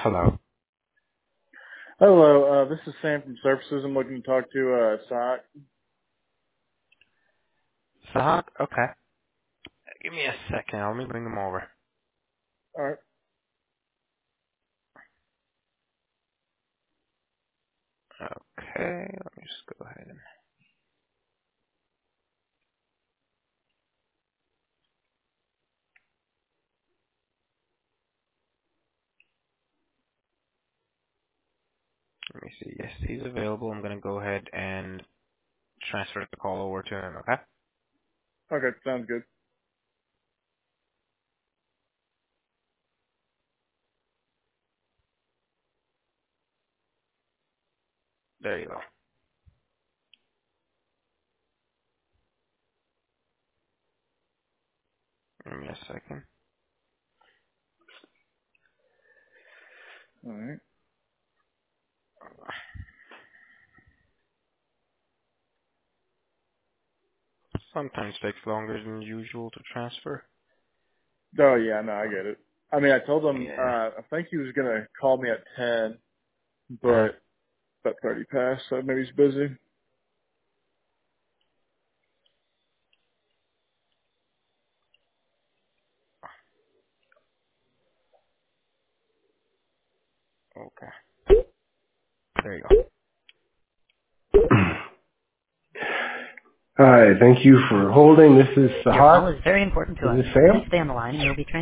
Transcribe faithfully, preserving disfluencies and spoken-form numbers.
Hello. Hello, uh, this is Sam from Services. I'm looking to talk to uh, Sock. Sahak? Okay. Give me a second. Let me bring them over. All right. Okay. Let me just go ahead and let me see. Yes, he's available. I'm going to go ahead and transfer the call over to him. Okay. Okay, sounds good. There you go. Give me a second. All right. Sometimes takes longer than usual to transfer. Oh yeah, no, I get it. I mean, I told him uh, Yeah. I think he was gonna call me at ten, Uh-huh. but about thirty past, so maybe he's busy. Okay. There you Hi, thank you for holding. This is Your call Sahak. is very important to Is us. this Sam? Please stay on the line and you'll be transferred.